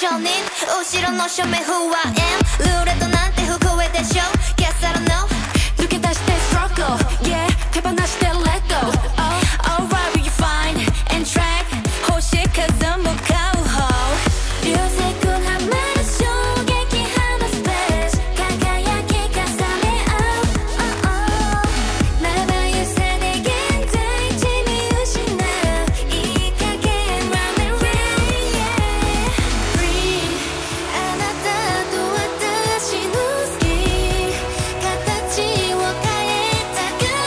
証人後ろの署名 Who I am ルーレットなんて不公でしょ Guess I don't know 抜け出して struggle Yeah 手放して let go Oh alright will you find and track 欲しい数向かう方流星群はまる衝撃派のスペース輝き重ね合うまばゆさで現在地見失ういい加減 Run and rain yeah Free あなたと私の好き形を変えたく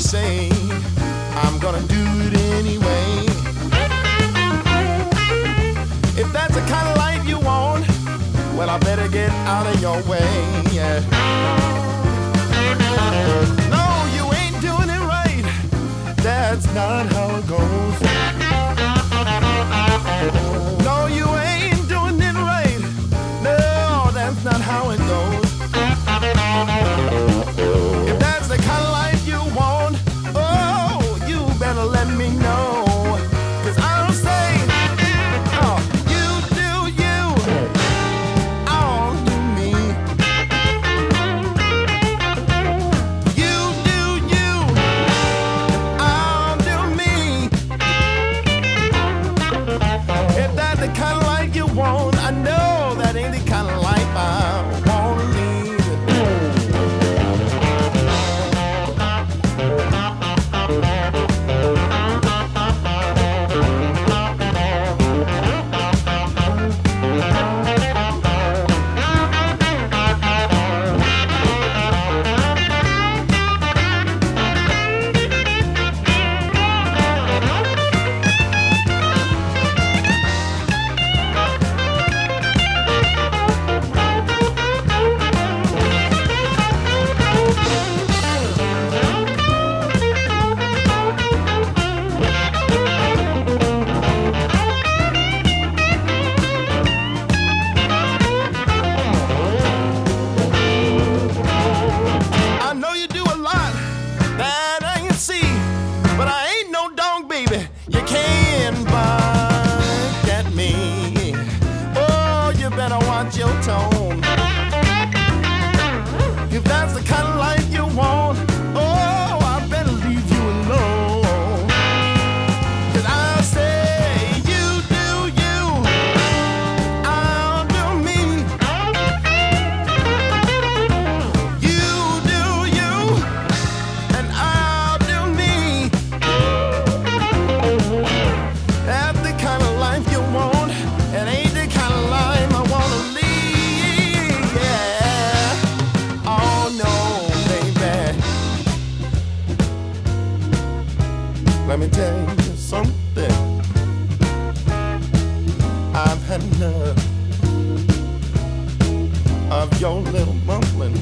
say, I'm gonna do it anyway. If that's the kind of life you want, well, I better get out of your way. Yeah. No, you ain't doing it right. That's not how it goes. No, you ain't doing it right. No, that's not how it goes. If that's the kind of life you want, oh, you better let me know. 'Cause I'll say, oh, you do you, I'll do me. You do you, I'll do me. If that's the kind of life you want, I know that ain't the kind of life I wanna lead. Let me tell you something. I've had enough of your little mumbling.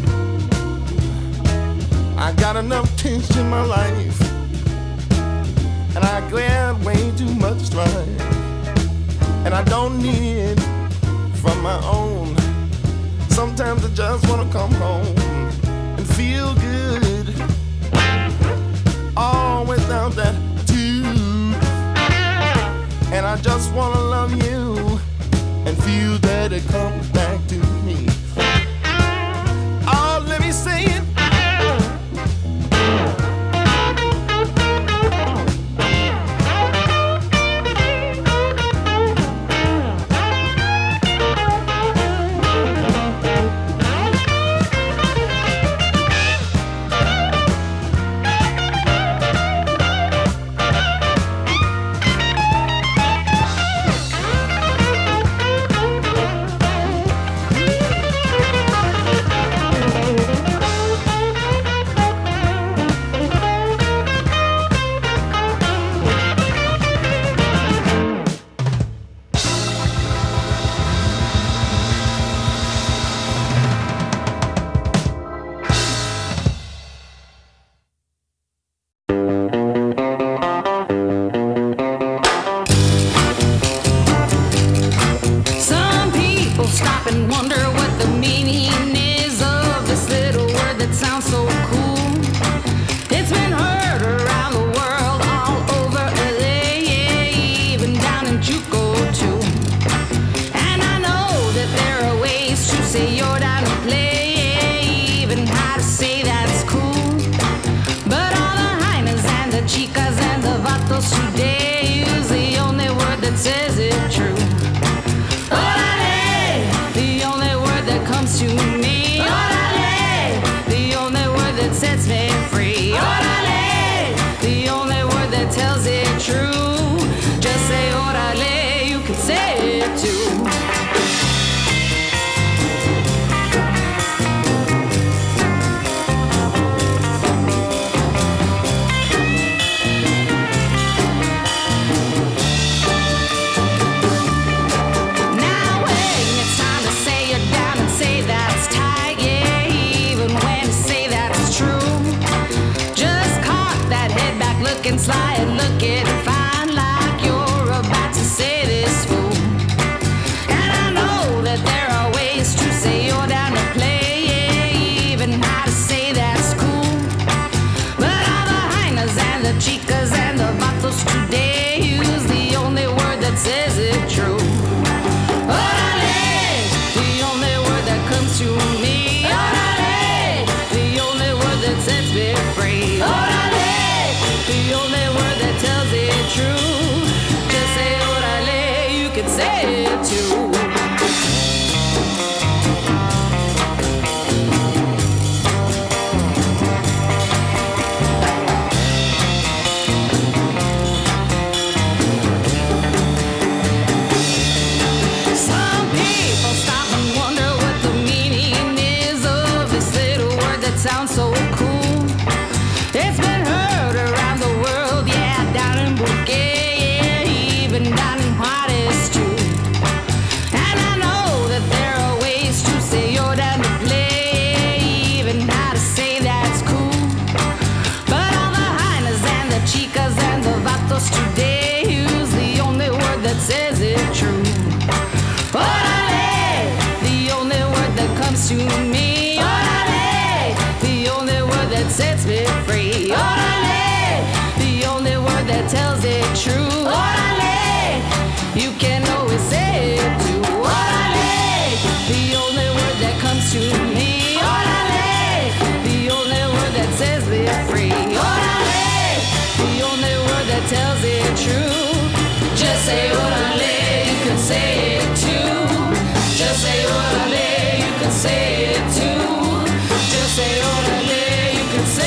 I got enough tension in my life, and I got way too much strife, and I don't need it from my own. Sometimes I just wanna come home and feel good, all without that tune. And I just wanna love you and feel that it comes back to me. Oh, let me say it. sounds so cool. It's been heard around the world, yeah, down in Bouquet, yeah, even down in Juarez too. And I know that there are ways to say you're down to play, even how to say that's cool. But all the hyenas and the chicas and the vatos today use the only word that says it true. Orale, the only word that comes to me. Orale, the only word that sets me free. Orale, the only word that tells it true. Orale, you can always say it too. Orale, the only word that comes to me. Orale, the only word that sets me free. Orale, the only word that tells it true. Just say orale, you can say it too. Just say orale, you can say it too. Just say orale, you can say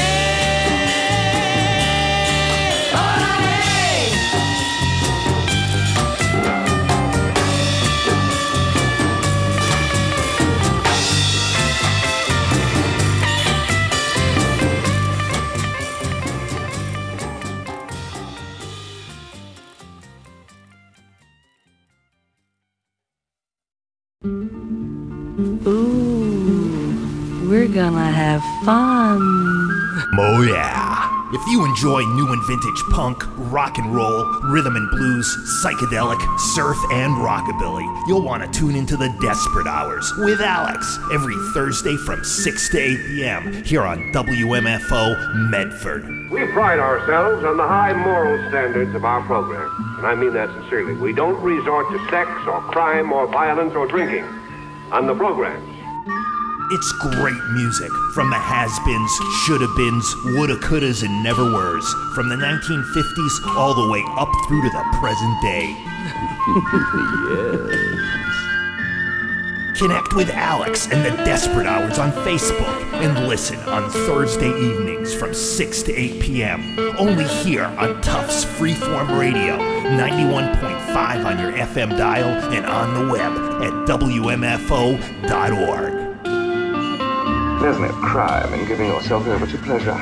Ooh, we're gonna have fun. Oh yeah! If you enjoy new and vintage punk, rock and roll, rhythm and blues, psychedelic, surf, and rockabilly, you'll want to tune into the Desperate Hours with Alex every Thursday from 6 to 8 p.m. here on WMFO Medford. We pride ourselves on the high moral standards of our program, and I mean that sincerely. We don't resort to sex or crime or violence or drinking on the programs. It's great music from the has-beens, shoulda-beens, woulda-couldas, and never-weres, from the 1950s all the way up through to the present day. Yes. Connect with Alex and the Desperate Hours on Facebook and listen on Thursday evenings from 6 to 8 p.m. Only here on Tufts Freeform Radio, 91.5 on your FM dial and on the web at WMFO.org. There's no crime in giving yourself over to pleasure.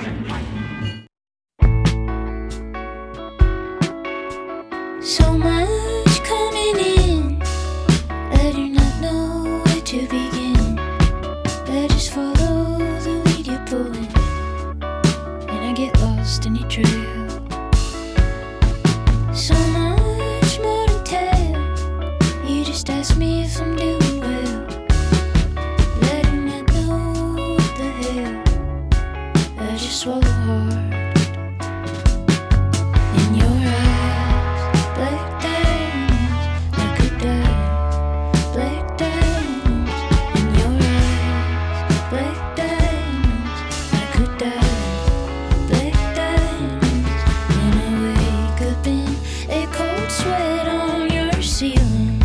So much coming in, I do not know where to begin. I just follow the lead you're pulling, and I get lost in your trail. So much more to tell, you just ask me if I'm doing well. I do not know what the hell, I just swallow hard. In your eyes, black diamonds, I could die. Black diamonds, in your eyes, black diamonds, I could die. Black diamonds, and I wake up in a cold sweat on your ceiling.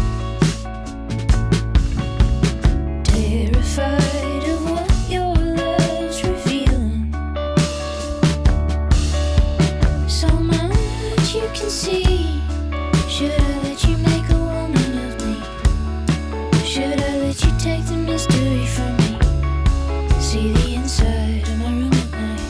Terrified of what your love's revealing. So much you can see. Should I let you make a woman of me? Should I let you take the mystery from me? See the inside of my room at night.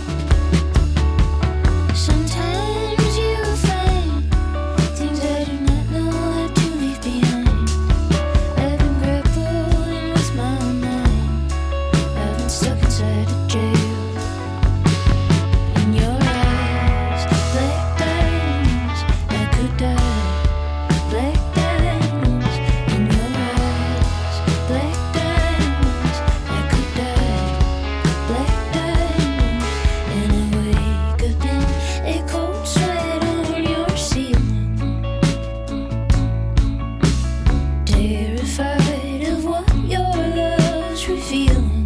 Sometimes you will find things I do not know how to leave behind. I've been grappling with my own mind. I've been stuck inside a jail. In your eyes, black diamonds, I could die. Black diamonds, in your eyes, black diamonds, I could die. Black diamonds, and I wake up in a cold sweat on your ceiling. Terrified of what your love's revealing.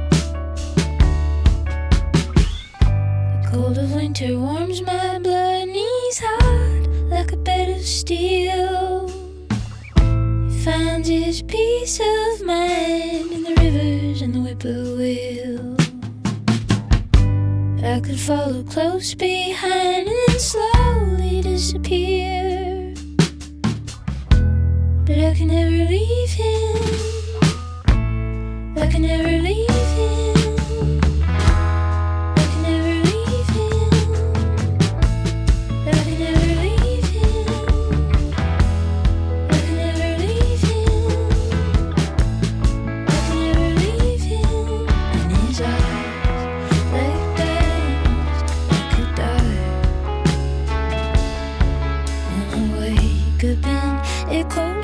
The cold of winter warms my blood, knees hot like a bed of steel. He finds his peace of mind in the rivers and the whippoorwill. I could follow close behind and then slowly disappear, but I can never leave him. I can never leave him.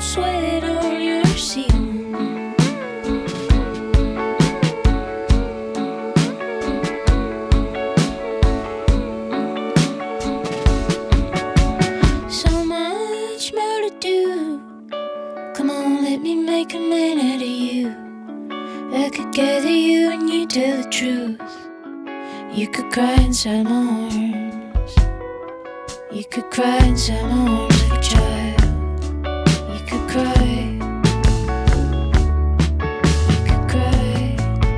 sweat on your seat. So much more to do. Come on, let me make a man out of you. I could gather you and you tell the truth. You could cry inside my arms. You could cry inside my arms like a child. You could cry. You could cry.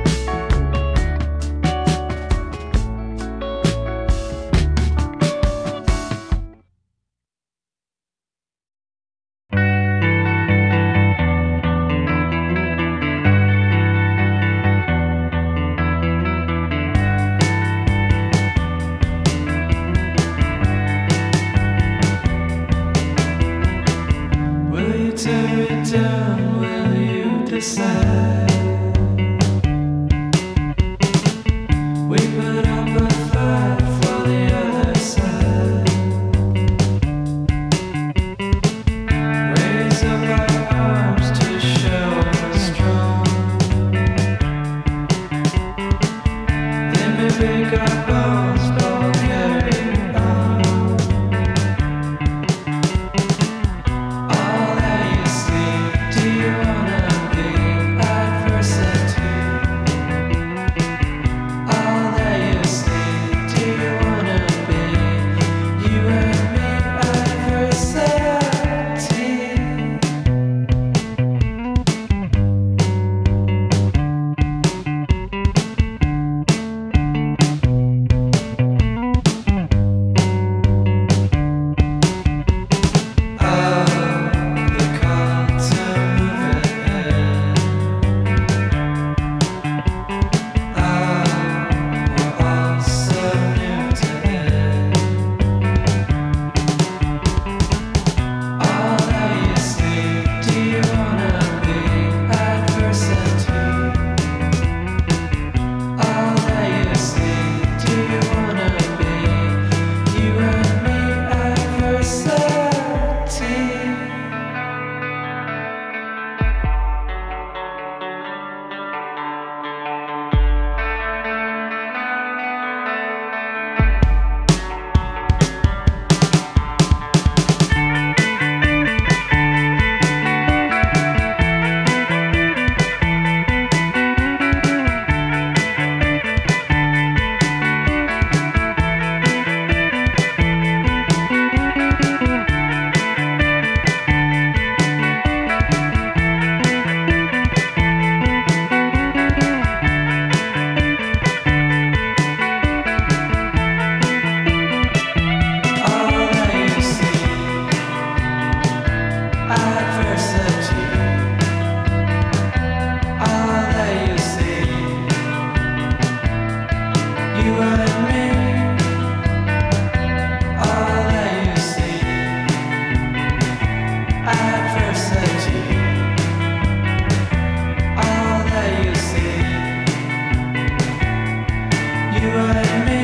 Will you tear it down? Will you decide? We put up a fight for the other side. Raise up our arms to show we're strong. They may break our bones, but we'll carry on. All that you see, do you wanna be adversity? All that you see, do you wanna be you and me adversity? The call to move ahead. We're all so new to it. All that you see, do you wanna be adversity? All that you see, do you wanna be you and me adversity? All that you see, adversity. All that you see, you and me. All that you see, adversity. All that you see, you and me.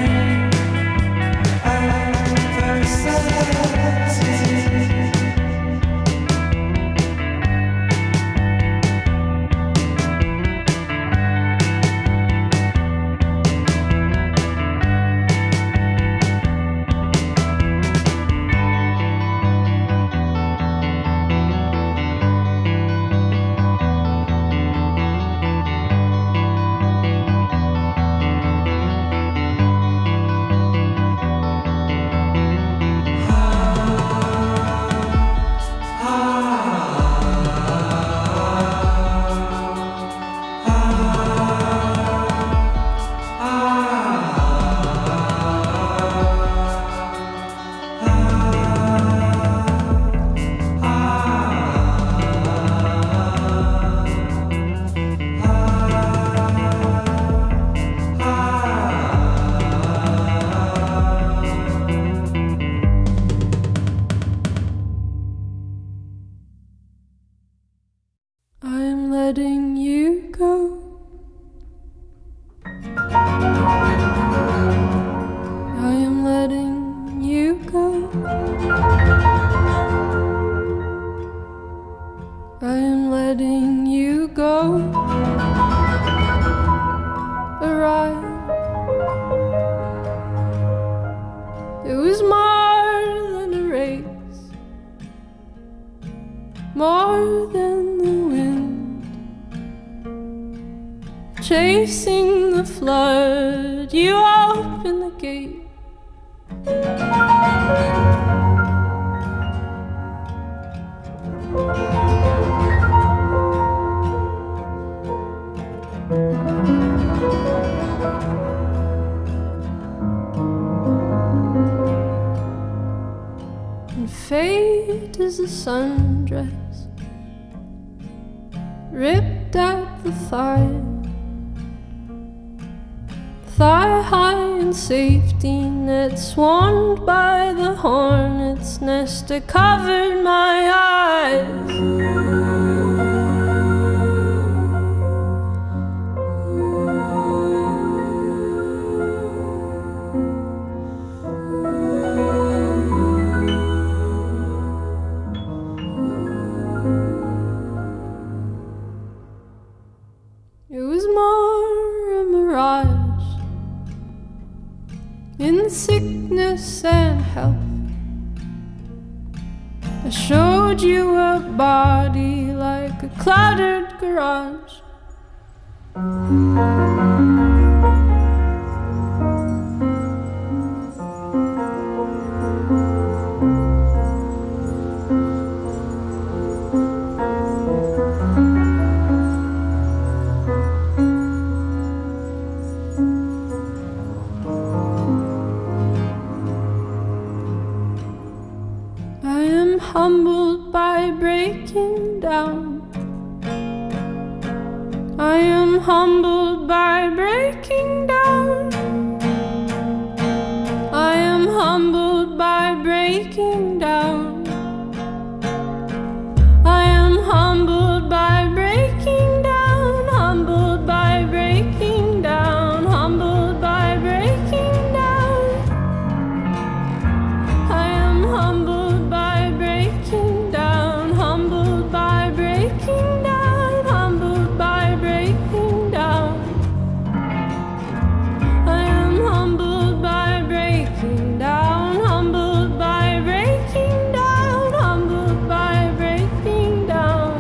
facing the flood, you open the gate. And fate is a sundress ripped at the thigh, thigh high in safety net, swarmed by the hornet's nest that covered my eyes. It was more a mirage in sickness and health. I showed you a body like a cluttered garage. Humbled by breaking down. I am humbled by breaking down. I am humbled by breaking down. I am humbled by breaking down. Humbled by breaking down. Humbled by breaking down. I am humbled by breaking down, humbled by breaking down, humbled by breaking down. I am humbled by breaking down, humbled by breaking down, humbled by breaking down.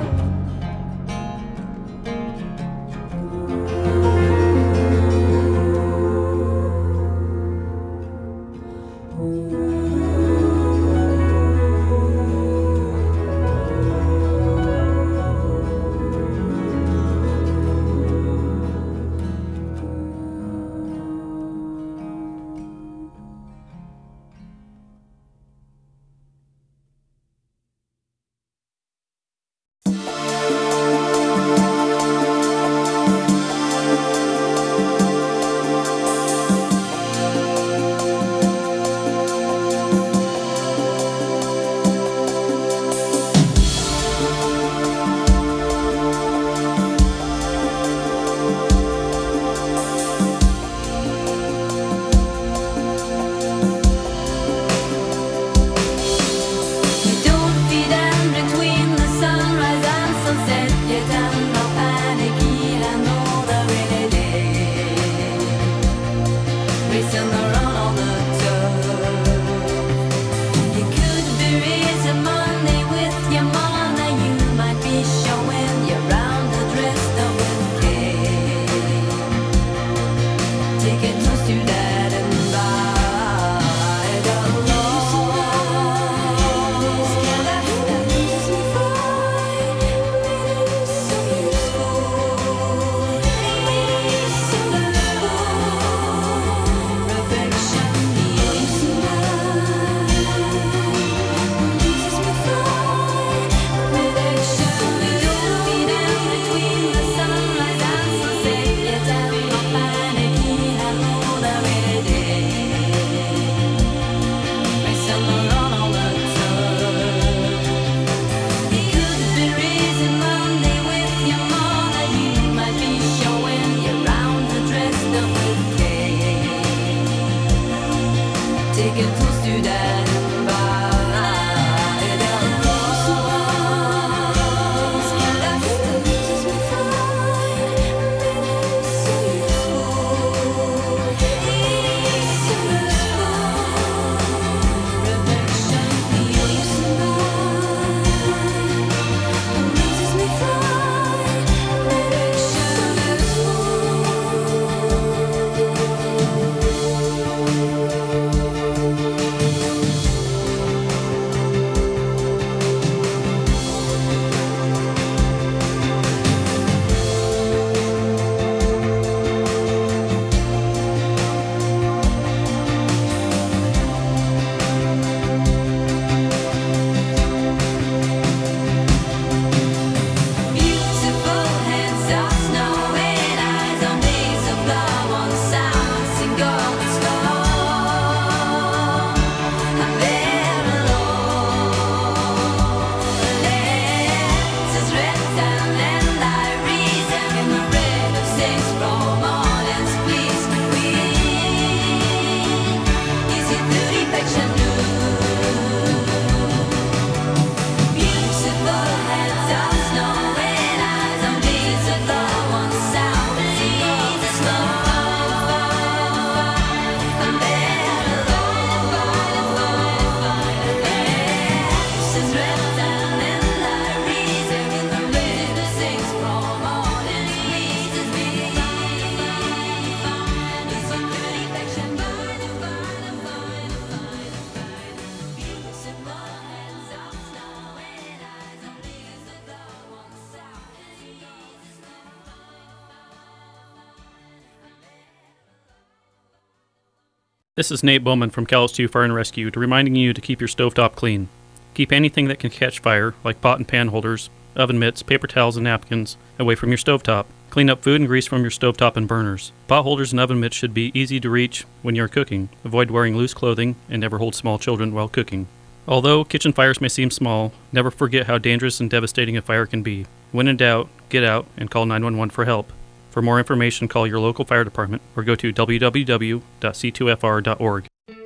This is Nate Bowman from Calais 2 Fire and Rescue, reminding you to keep your stovetop clean. Keep anything that can catch fire, like pot and pan holders, oven mitts, paper towels, and napkins, away from your stovetop. Clean up food and grease from your stovetop and burners. Pot holders and oven mitts should be easy to reach when you're cooking. Avoid wearing loose clothing and never hold small children while cooking. Although kitchen fires may seem small, never forget how dangerous and devastating a fire can be. When in doubt, get out and call 911 for help. For more information, call your local fire department or go to www.c2fr.org.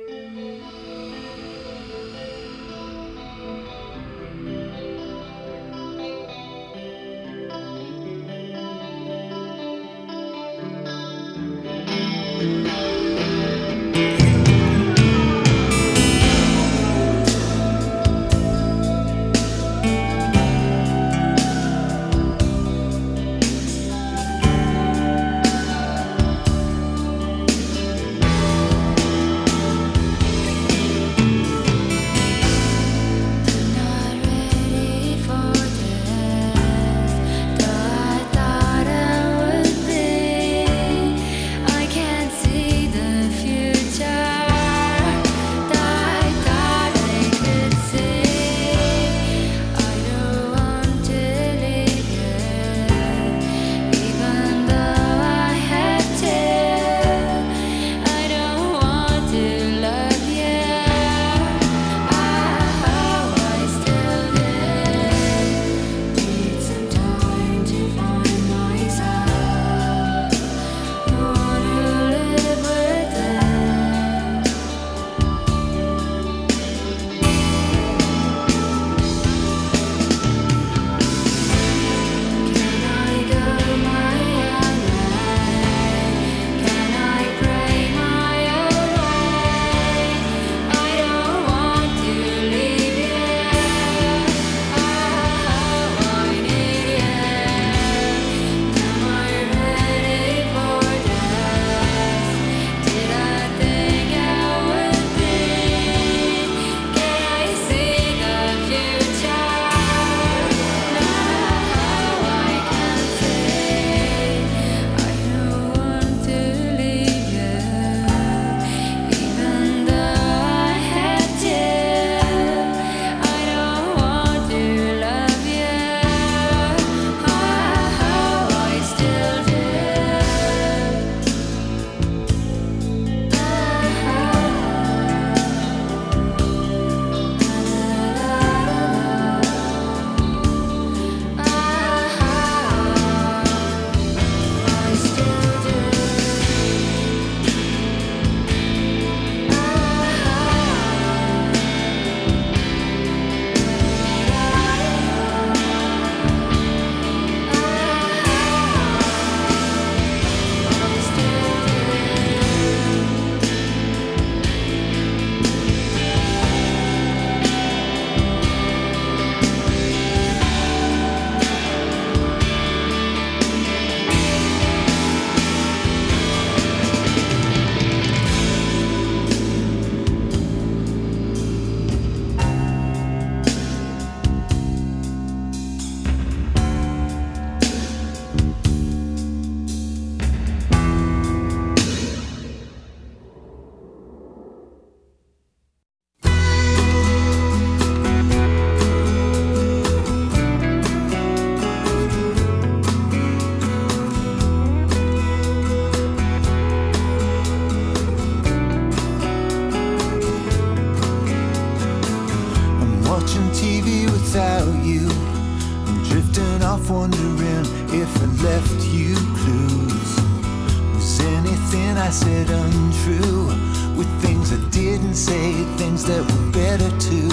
said untrue, with things I didn't say, things that were better too.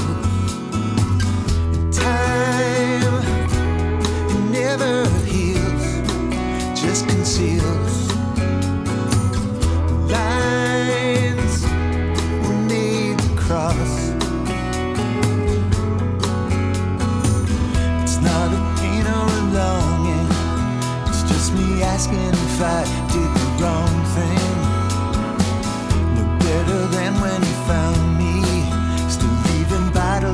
Time, it never heals, just conceals. Lines were made to cross. It's not a pain or a longing, it's just me asking if I did the wrong thing. No better than when you found me, still leaving vital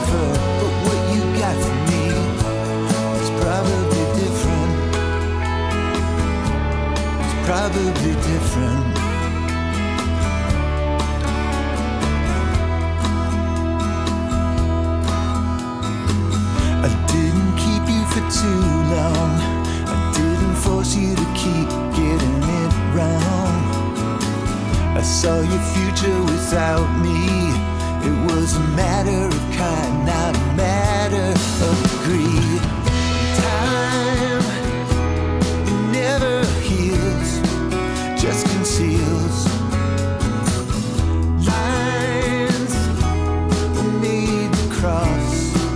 comfort, but what you got for me is probably different. It's probably different. I didn't keep you for too long. I didn't force you to keep getting it wrong. I saw your future without me. It was a matter of kind, not a matter of greed. Time, it never heals, just conceals. Lines were made to cross.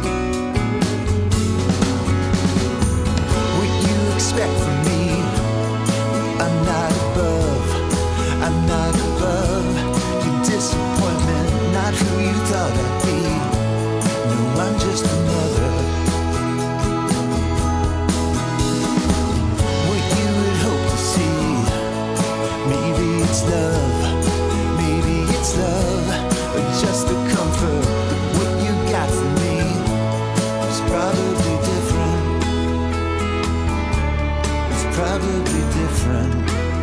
What you expect from me, I'm not above. I'm not above your disappointment, not who you thought I'd be. No, I'm just another. What you would hope to see, maybe it's love, maybe it's love, or just a comfort. But what you got from me is probably different. It's probably different.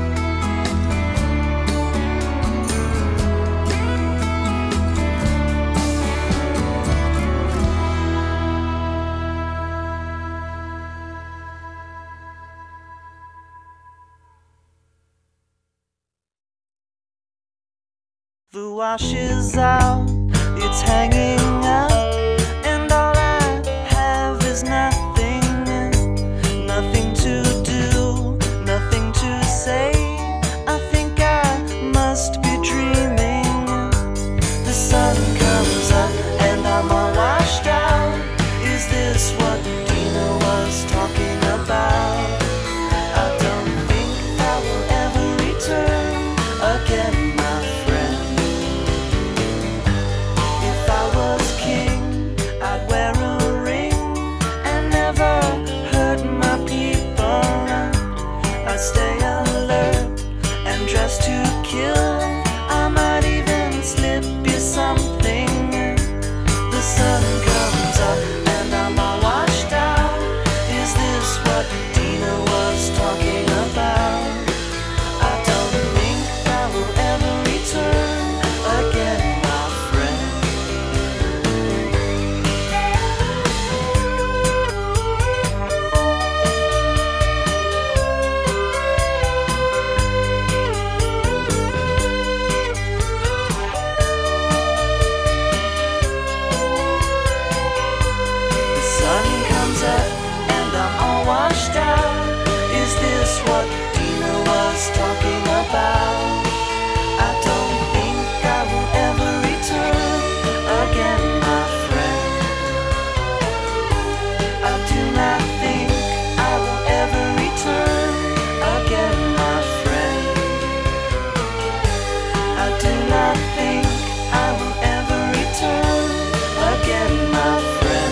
The wash is out, it's hanging up, and all I have is nothing, nothing to do, nothing to say. I think I must be dreaming. The sun comes up and I'm all washed out. Is this what Dina was talking about? I don't think I will ever return again, my friend. If I was king, I'd wear a ring and never hurt my people. I'd stay alert and dress to kill. I might even slip you something. The sun comes up and I'm all washed out. Is this what Dina was talking about? I don't think I will ever return again, my friend. The sun comes up and I'm all washed out. Is this what Dina was talking about? I don't think I will ever return again, my friend. I do not think I will ever return again, my friend. I do not think I will ever return again, my friend.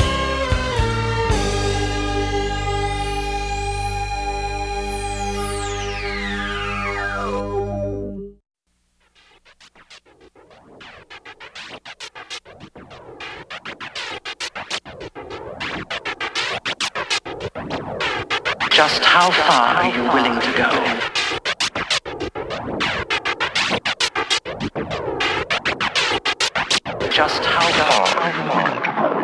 Just how far are you willing to go? Just how far are you willing to go?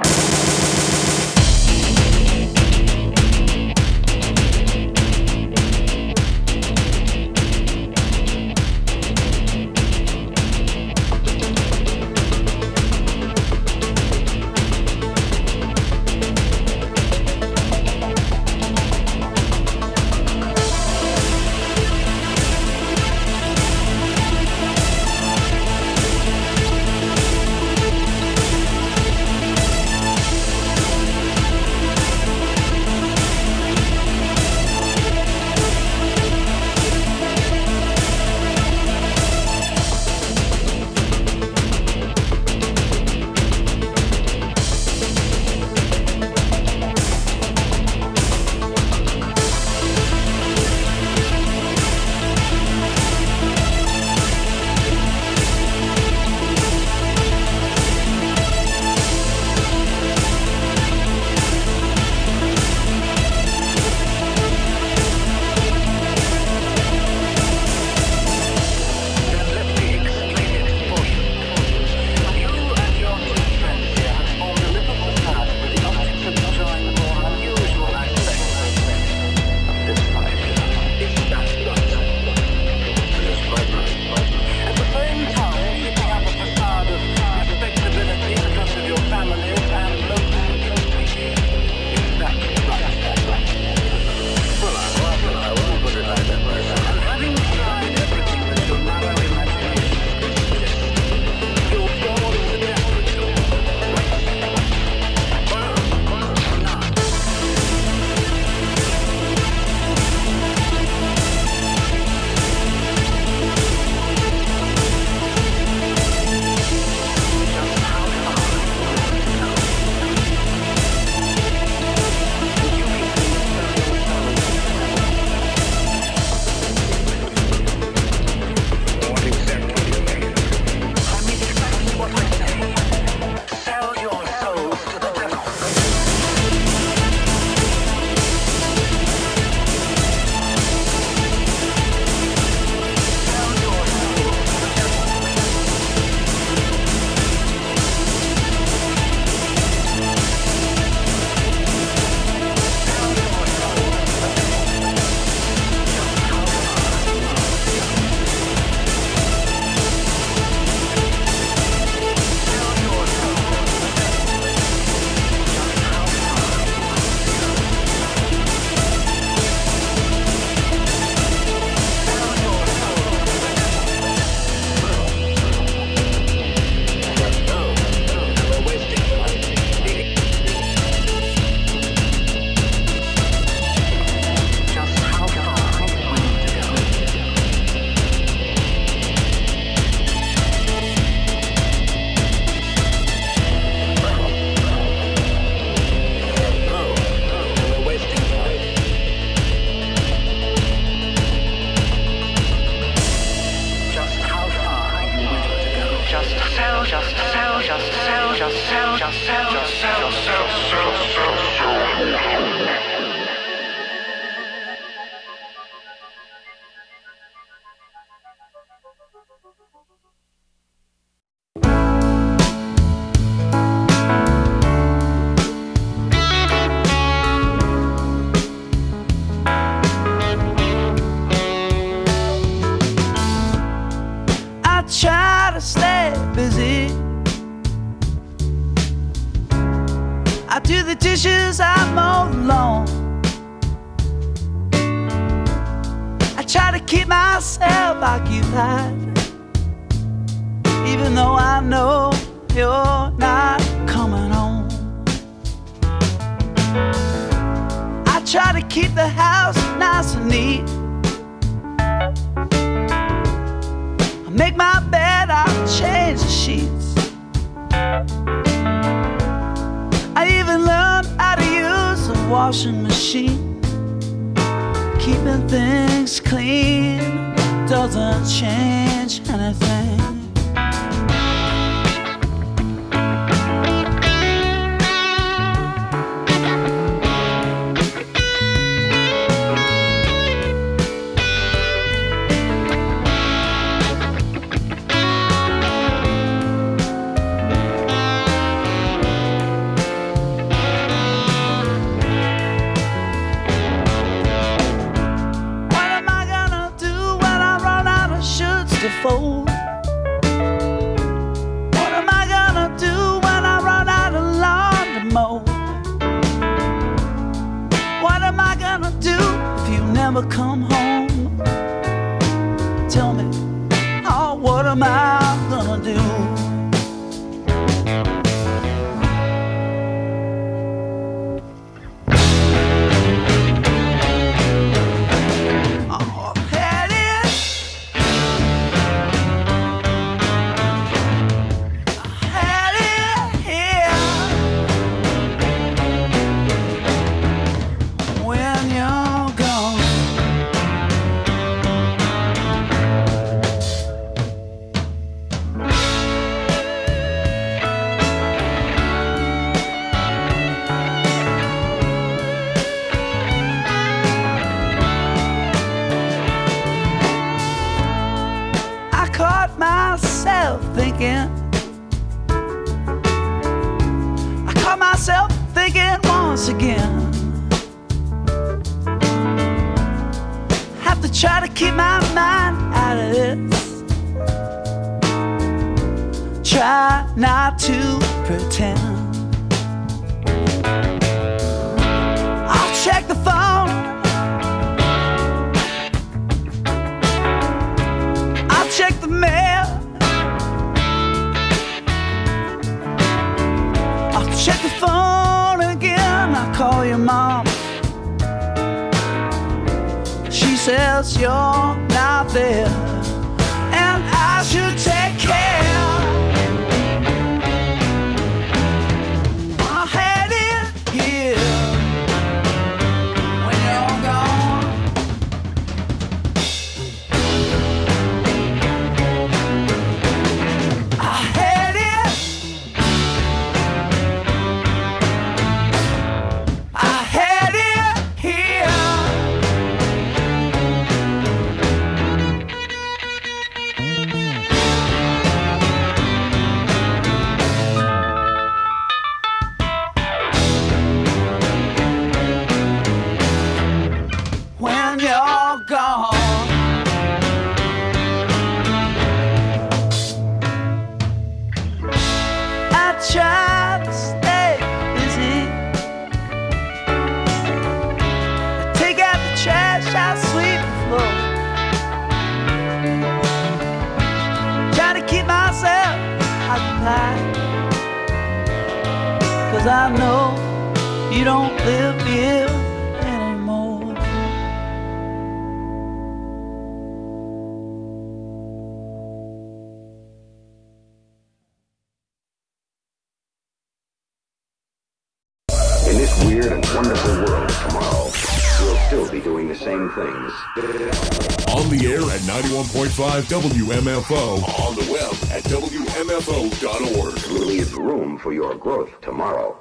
Try to stay busy. I do the dishes, I mow the lawn. I try to keep myself occupied, even though I know you're not coming home. I try to keep the house nice and neat. Make my bed, I'll change the sheets. I even learned how to use a washing machine. Keeping things clean doesn't change anything. Fold. What am I gonna do when I run out of lawn to mow? What am I gonna do if you never come home? Tell me, oh, what am I gonna do? I caught myself thinking once again. Have to try to keep my mind out of this. Try not to pretend. I'll check the phone. I'll check the mail. Check the phone again, I'll call your mom. She says you're not there, and I should take care. I had it here when you're gone. I had it. When you're gone, I try to stay busy. I take out the trash, I sweep the floor. Try to keep myself occupied, 'cause I know you don't live here anymore. In this weird and wonderful world of tomorrow, we'll still be doing the same things. On the air at 91.5 WMFO. On the web at WMFO.org. Leave room for your growth tomorrow.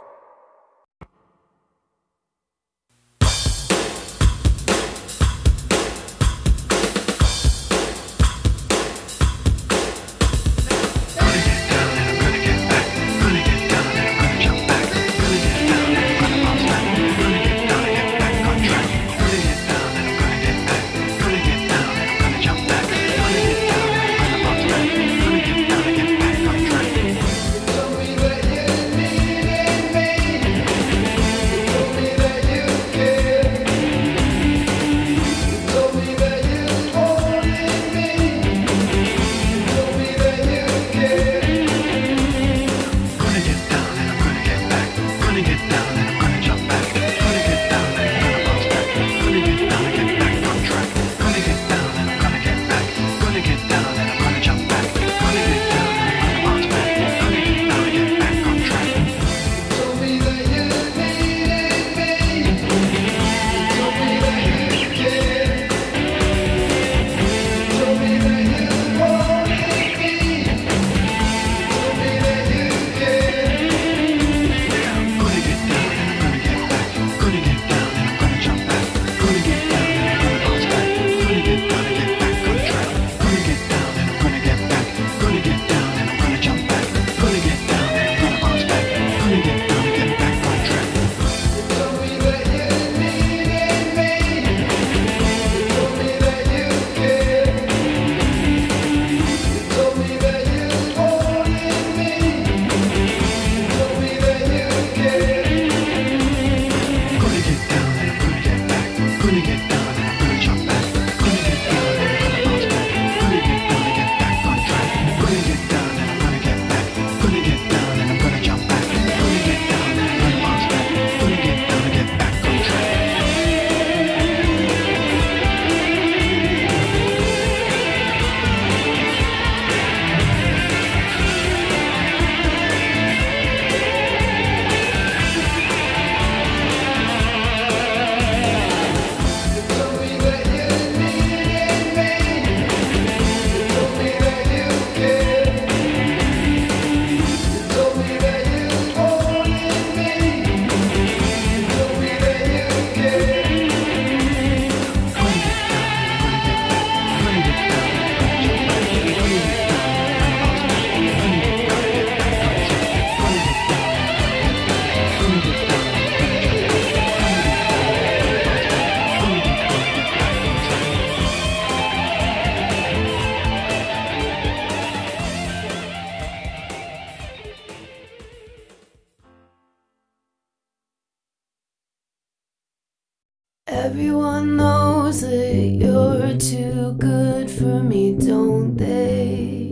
Everyone knows that you're too good for me, don't they?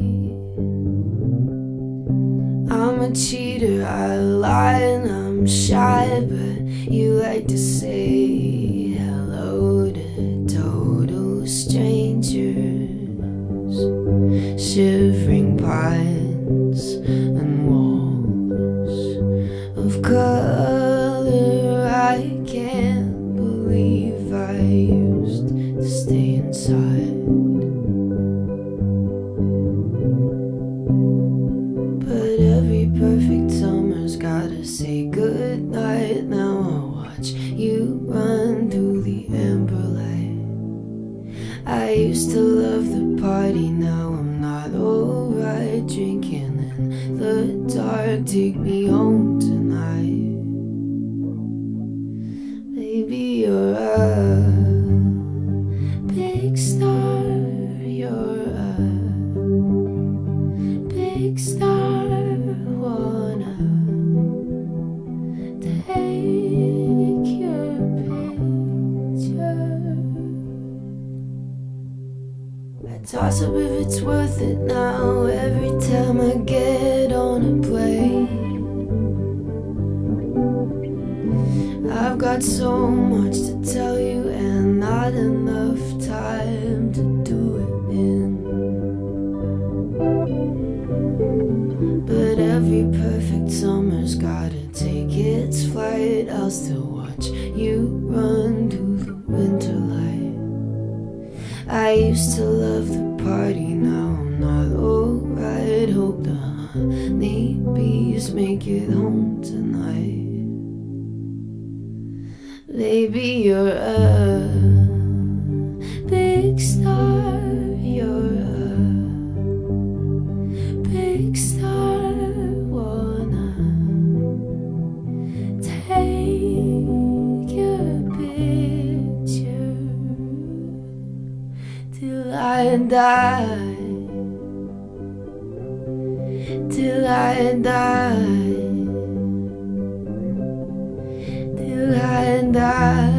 I'm a cheater, I lie and I'm shy, but you like to say hello to total strangers. Shivering pines and walls of color, I can't believe I used to stay inside. But every perfect summer's gotta say goodnight. Now I'll watch you run through the amber light. I used to love the party, now I'm not alright. Drinking in the dark, take me home tonight. Baby, you're a big star, you're a big star. Wanna take your picture. I toss up if it's worth it now every time I get on a plane. I've got so much to tell you and not enough time to do it in. But every perfect summer's gotta take its flight. I'll still watch you run through the winter light. I used to love the party, now I'm not alright. Hope the honeybees make it home tonight. Baby, you're a big star, you're a big star. Wanna take your picture till I die, till I die, till I die.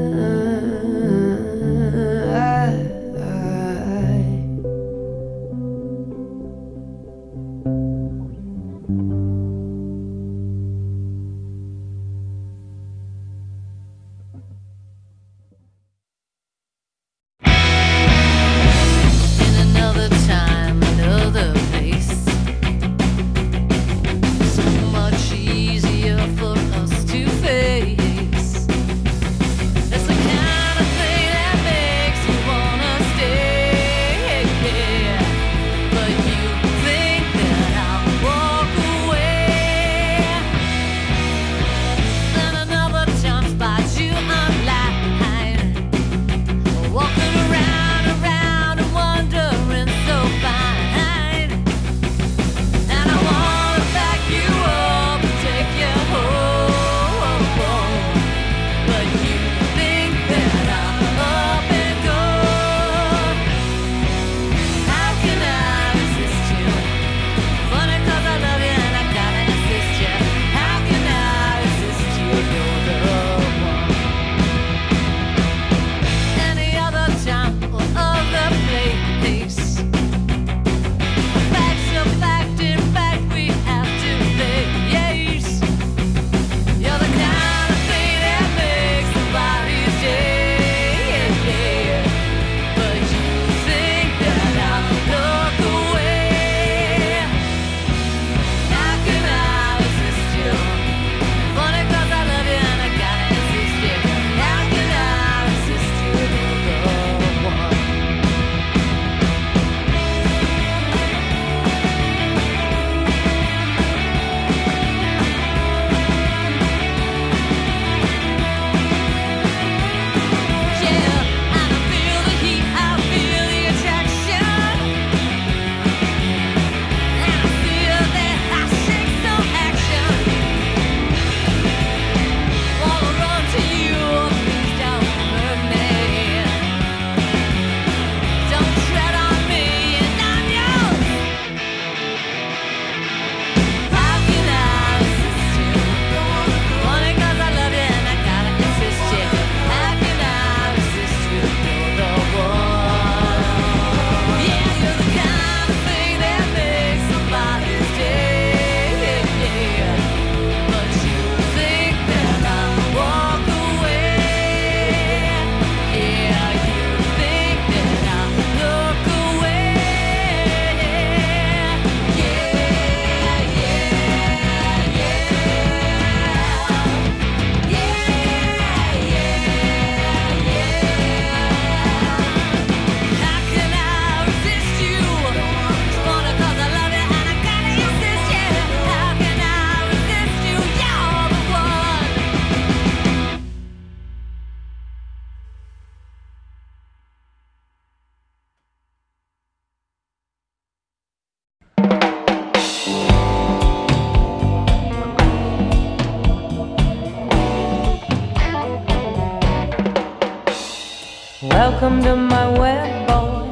Welcome to my web,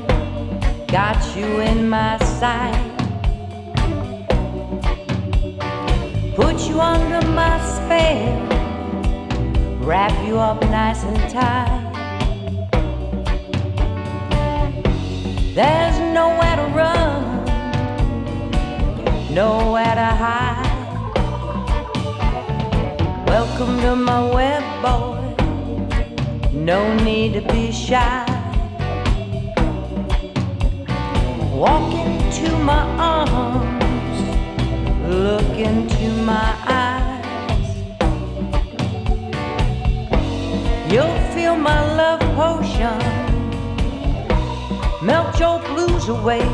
boy. Got you in my sight. Put you under my spell. Wrap you up nice and tight. There's nowhere to run, nowhere to hide. Welcome to my web, boy. No need to be shy. Walk into my arms, look into my eyes. You'll feel my love your blues away.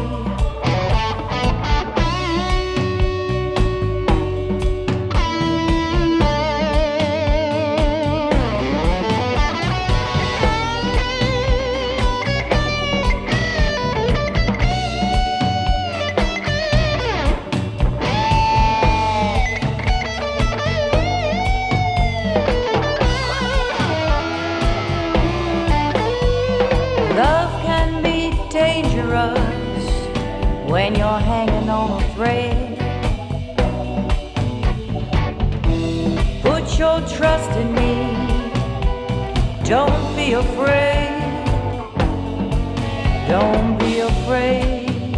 Love can be dangerous when you're hanging on a thread. Put your trust in me, don't be afraid, don't be afraid.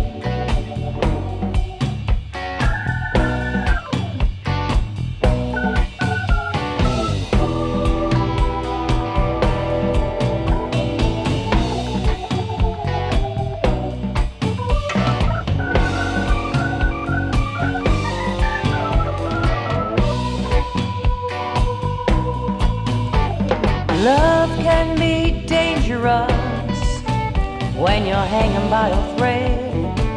Love can be dangerous when you're hanging by a thread.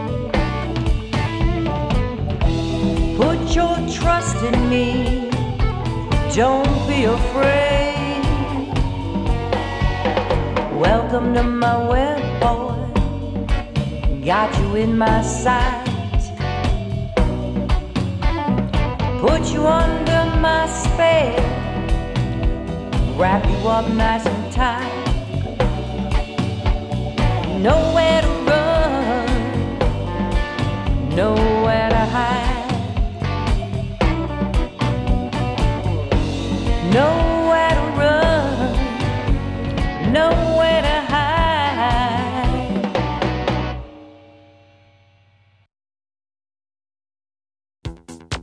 Put your trust in me, don't be afraid. Welcome to my web, boy, got you in my sight. Put you under my spell, wrap you up nice and tight. Nowhere to run, nowhere to hide. No